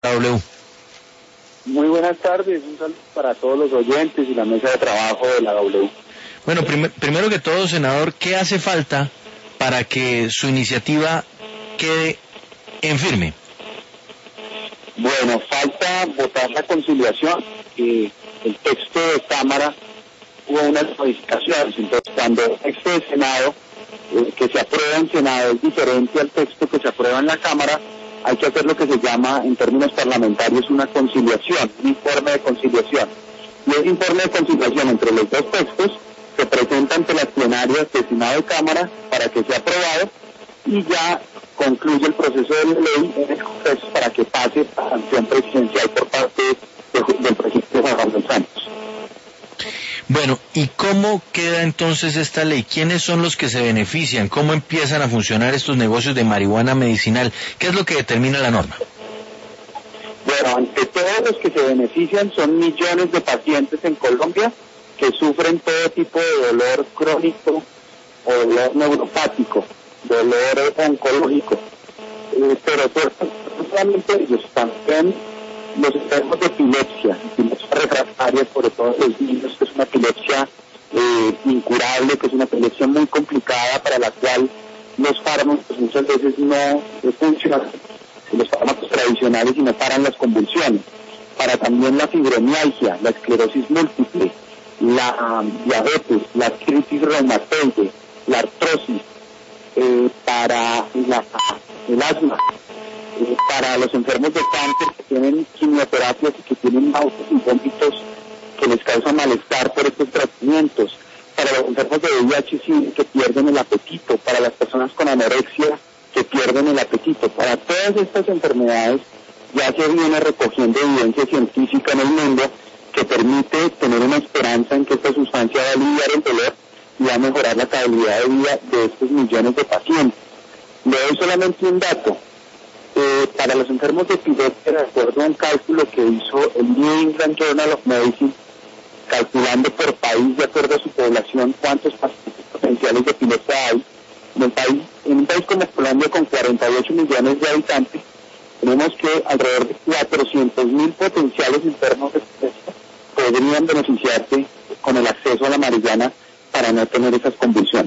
W. Muy buenas tardes, un saludo para todos los oyentes y la mesa de trabajo de la W. Bueno, primero que todo, senador, ¿qué hace falta para que su iniciativa quede en firme? Bueno, falta votar la conciliación, que el texto de Cámara hubo unas modificaciones, entonces cuando el texto de Senado, que se aprueba en Senado, es diferente al texto que se aprueba en la Cámara, hay que hacer lo que se llama, en términos parlamentarios, una conciliación, un informe de conciliación. Y ese informe de conciliación entre los dos textos se presenta ante las plenarias de Senado y Cámara para que sea aprobado y ya concluye el proceso de la ley en el Congreso para que pase a sanción presidencial por parte del presidente Juan Manuel Santos. Bueno, ¿y cómo queda entonces esta ley? ¿Quiénes son los que se benefician? ¿Cómo empiezan a funcionar estos negocios de marihuana medicinal? ¿Qué es lo que determina la norma? Bueno, ante todos los que se benefician son millones de pacientes en Colombia que sufren todo tipo de dolor crónico o dolor neuropático, dolor oncológico, pero no solamente ellos, también los enfermos de epilepsia refractaria, sobre todo los niños, que es una epilepsia incurable, que es una epilepsia muy complicada para la cual los fármacos muchas veces no funcionan, los fármacos tradicionales, y no paran las convulsiones. Para también la fibromialgia, la esclerosis múltiple, la diabetes, la artritis reumatoide, la artrosis, para el asma, para los enfermos de cáncer que tienen quimioterapias y que tienen náuseas y vómitos que les causan malestar por estos tratamientos, para los enfermos de VIH que pierden el apetito, para las personas con anorexia que pierden el apetito. Para todas estas enfermedades ya se viene recogiendo evidencia científica en el mundo que permite tener una esperanza en que esta sustancia va a aliviar el dolor y va a mejorar la calidad de vida de estos millones de pacientes. Le doy solamente un dato. Para los enfermos de epilepsia, de acuerdo a un cálculo que hizo el New England Journal of Medicine, calculando por país, de acuerdo a su población, cuántos pacientes potenciales de epilepsia hay, en un país como Colombia, con 48 millones de habitantes, tenemos que alrededor de 400.000 potenciales enfermos de epilepsia podrían beneficiarse con el acceso a la marihuana para no tener esas convulsiones.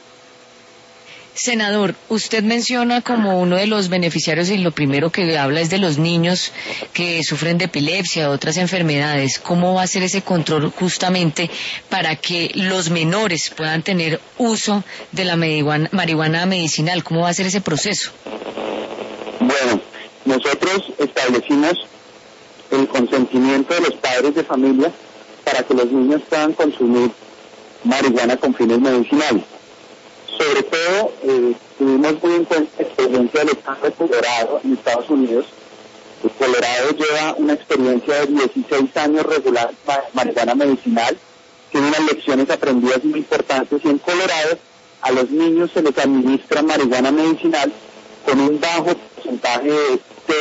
Senador, usted menciona como uno de los beneficiarios, y lo primero que habla es de los niños que sufren de epilepsia o otras enfermedades. ¿Cómo va a ser ese control justamente para que los menores puedan tener uso de la marihuana medicinal? ¿Cómo va a ser ese proceso? Bueno, nosotros establecimos el consentimiento de los padres de familia para que los niños puedan consumir marihuana con fines medicinales. Sobre todo, tuvimos muy en cuenta la experiencia del estado de Colorado en Estados Unidos. Colorado lleva una experiencia de 16 años regular marihuana medicinal, tiene unas lecciones aprendidas muy importantes, y en Colorado a los niños se les administra marihuana medicinal con un bajo porcentaje de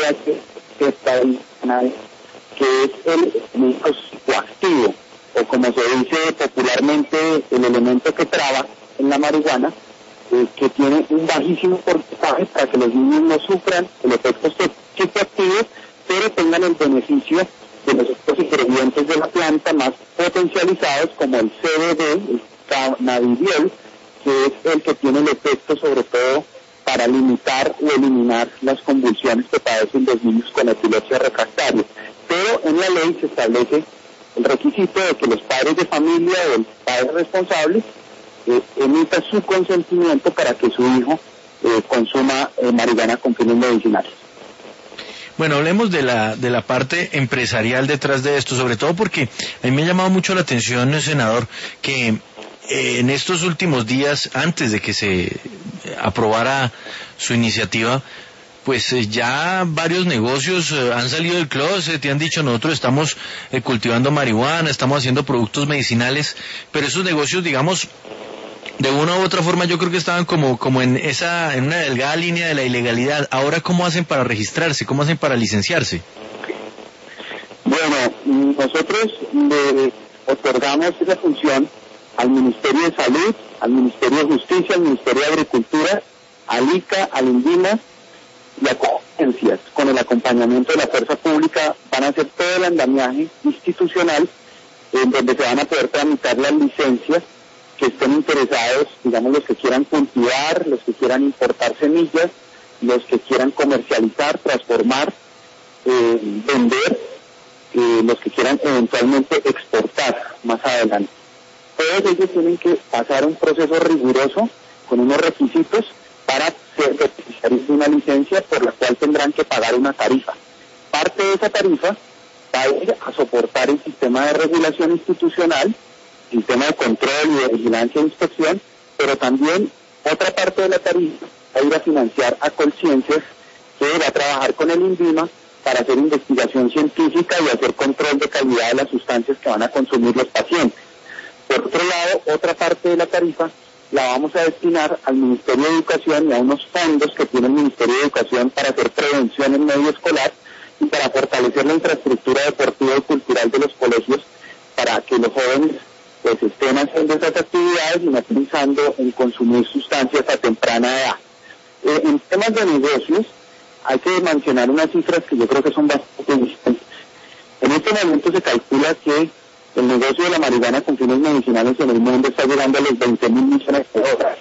THC, que es el elemento psicoactivo, o como se dice popularmente, el elemento que traba en la marihuana, que tiene un bajísimo porcentaje para que los niños no sufran el efecto psicoactivo, pero tengan el beneficio de los otros ingredientes de la planta más potencializados, como el CBD, el cannabidiol, que es el que tiene el efecto sobre todo para limitar o eliminar las convulsiones que padecen los niños con epilepsia refractaria. Pero en la ley se establece el requisito de que los padres de familia o el padre responsable emita su consentimiento para que su hijo consuma marihuana con fines medicinales. Bueno, hablemos de la parte empresarial detrás de esto, sobre todo porque a mí me ha llamado mucho la atención, senador, que en estos últimos días, antes de que se aprobara su iniciativa, pues ya varios negocios han salido del closet y han dicho: nosotros estamos cultivando marihuana, estamos haciendo productos medicinales, pero esos negocios, digamos, de una u otra forma yo creo que estaban como en una delgada línea de la ilegalidad. Ahora, ¿cómo hacen para registrarse? ¿Cómo hacen para licenciarse? Bueno, nosotros le otorgamos esa función al Ministerio de Salud, al Ministerio de Justicia, al Ministerio de Agricultura, al ICA, al INVIMA y a agencias, con el acompañamiento de la fuerza pública, van a hacer todo el andamiaje institucional en donde se van a poder tramitar las licencias que estén interesados, digamos, los que quieran cultivar, los que quieran importar semillas, los que quieran comercializar, transformar, vender, los que quieran eventualmente exportar más adelante. Todos ellos tienen que pasar un proceso riguroso con unos requisitos para ser beneficiarios de una licencia por la cual tendrán que pagar una tarifa. Parte de esa tarifa va a ir a soportar el sistema de regulación institucional, sistema de control y de vigilancia e inspección, pero también otra parte de la tarifa va a ir a financiar a Colciencias, que va a trabajar con el INVIMA para hacer investigación científica y hacer control de calidad de las sustancias que van a consumir los pacientes. Por otro lado, otra parte de la tarifa la vamos a destinar al Ministerio de Educación y a unos fondos que tiene el Ministerio de Educación para hacer prevención en medio escolar y para fortalecer la infraestructura deportiva y cultural de los colegios para que los jóvenes pues estén haciendo esas actividades y no pensando en consumir sustancias a temprana edad. En temas de negocios, hay que mencionar unas cifras que yo creo que son bastante distintas. En este momento se calcula que el negocio de la marihuana con fines medicinales en el mundo está llegando a los 20.000 millones de dólares.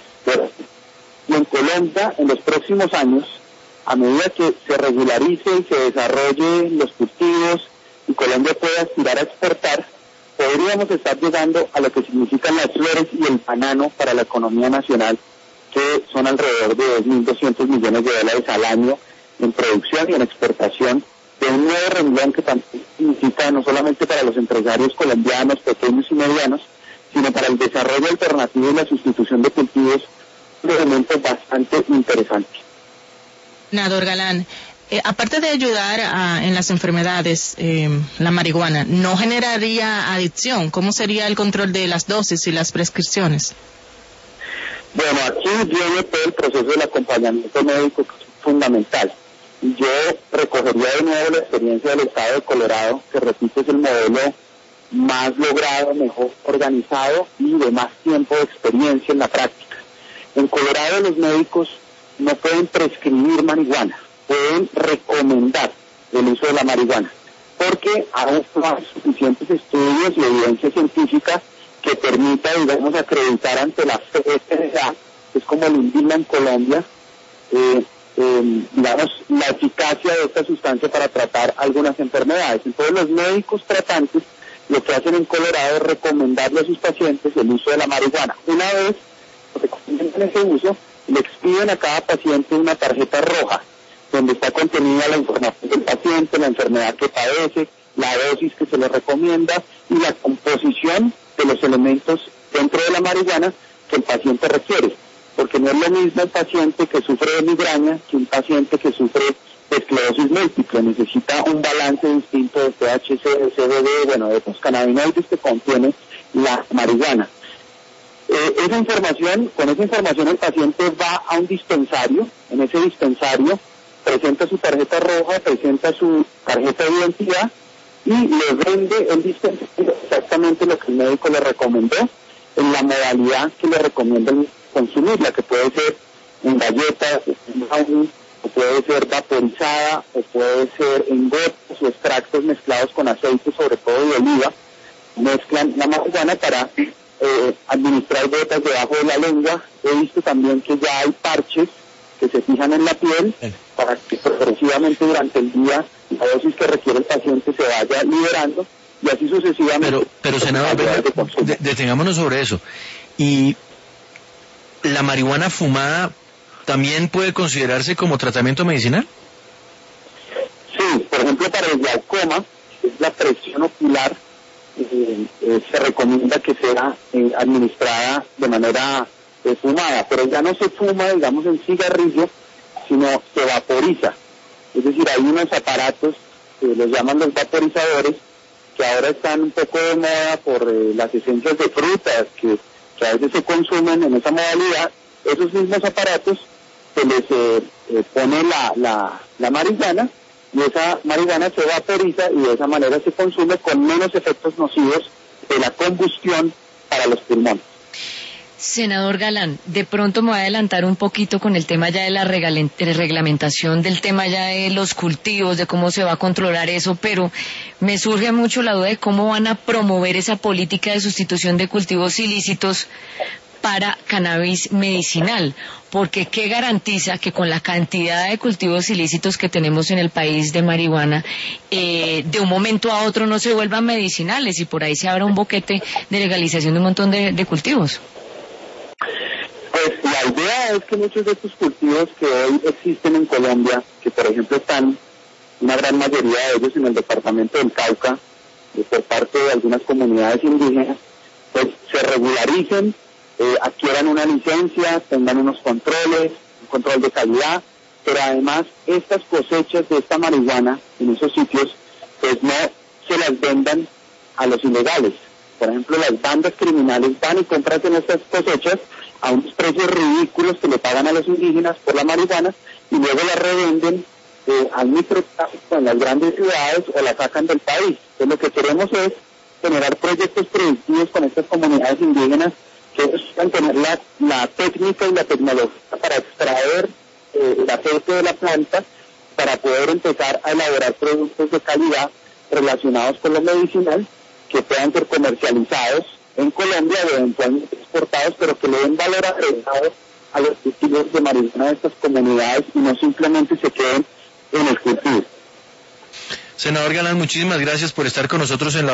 Y en Colombia, en los próximos años, a medida que se regularice y se desarrollen los cultivos y Colombia pueda aspirar a exportar, podríamos estar llegando a lo que significan las flores y el banano para la economía nacional, que son alrededor de 2.200 millones de dólares al año en producción y en exportación de un nuevo renglón que también significa no solamente para los empresarios colombianos pequeños y medianos, sino para el desarrollo alternativo y la sustitución de cultivos, un elemento bastante interesante. Senador Galán, aparte de ayudar en las enfermedades, la marihuana, ¿no generaría adicción? ¿Cómo sería el control de las dosis y las prescripciones? Bueno, aquí viene todo el proceso del acompañamiento médico, que es fundamental. Yo recogería de nuevo la experiencia del estado de Colorado, que repito es el modelo más logrado, mejor organizado y de más tiempo de experiencia en la práctica. En Colorado los médicos no pueden prescribir marihuana, pueden recomendar el uso de la marihuana, porque aún no hay suficientes estudios y evidencia científica que permita, digamos, acreditar ante la FDA, que es como el INVIMA en Colombia, digamos, la eficacia de esta sustancia para tratar algunas enfermedades. Entonces los médicos tratantes lo que hacen en Colorado es recomendarle a sus pacientes el uso de la marihuana. Una vez recomiendan ese uso, le expiden a cada paciente una tarjeta roja, donde está contenida la información del paciente, la enfermedad que padece, la dosis que se le recomienda y la composición de los elementos dentro de la marihuana que el paciente requiere. Porque no es lo mismo el paciente que sufre de migraña que un paciente que sufre de esclerosis múltiple. Necesita un balance distinto de THC, de CBD, bueno, de los cannabinoides que contiene la marihuana. Con esa información el paciente va a un dispensario. En ese dispensario presenta su tarjeta roja, presenta su tarjeta de identidad y le vende el dispensario exactamente lo que el médico le recomendó en la modalidad que le recomienda consumirla, que puede ser en galletas, en brownie, o puede ser vaporizada, o puede ser en gotas o extractos mezclados con aceite, sobre todo de oliva. Mezclan la marihuana para administrar gotas debajo de la lengua. He visto también que ya hay parches que se fijan en la piel para que progresivamente durante el día la dosis que requiere el paciente se vaya liberando y así sucesivamente. Pero senador, detengámonos sobre eso. Y ¿la marihuana fumada también puede considerarse como tratamiento medicinal? Sí, por ejemplo, para el glaucoma, es la presión ocular, se recomienda que sea administrada de manera fumada, pero ya no se fuma, digamos, en cigarrillo, sino se vaporiza. Es decir, hay unos aparatos que los llaman los vaporizadores, que ahora están un poco de moda por las esencias de frutas que a veces se consumen en esa modalidad. Esos mismos aparatos se les pone la marihuana y esa marihuana se vaporiza y de esa manera se consume con menos efectos nocivos de la combustión para los pulmones. Senador Galán, de pronto me voy a adelantar un poquito con el tema ya de la reglamentación, del tema ya de los cultivos, de cómo se va a controlar eso, pero me surge mucho la duda de cómo van a promover esa política de sustitución de cultivos ilícitos para cannabis medicinal, porque ¿qué garantiza que con la cantidad de cultivos ilícitos que tenemos en el país de marihuana, de un momento a otro no se vuelvan medicinales y por ahí se abra un boquete de legalización de un montón de cultivos? Pues la idea es que muchos de estos cultivos que hoy existen en Colombia, que por ejemplo están, una gran mayoría de ellos en el departamento del Cauca, por parte de algunas comunidades indígenas, pues se regularicen, adquieran una licencia, tengan unos controles, un control de calidad, pero además estas cosechas de esta marihuana en esos sitios, pues no se las vendan a los ilegales. Por ejemplo, las bandas criminales van y compran estas cosechas a unos precios ridículos que le pagan a los indígenas por la marihuana y luego la revenden al microtráfico en las grandes ciudades o la sacan del país. Entonces lo que queremos es generar proyectos productivos con estas comunidades indígenas que ellos puedan tener la técnica y la tecnología para extraer el aceite de la planta para poder empezar a elaborar productos de calidad relacionados con lo medicinal que puedan ser comercializados en Colombia o eventualmente exportados, pero que le den valor agregado a los cultivos de marihuana de estas comunidades y no simplemente se queden en el cultivo. Senador Galán, muchísimas gracias por estar con nosotros en la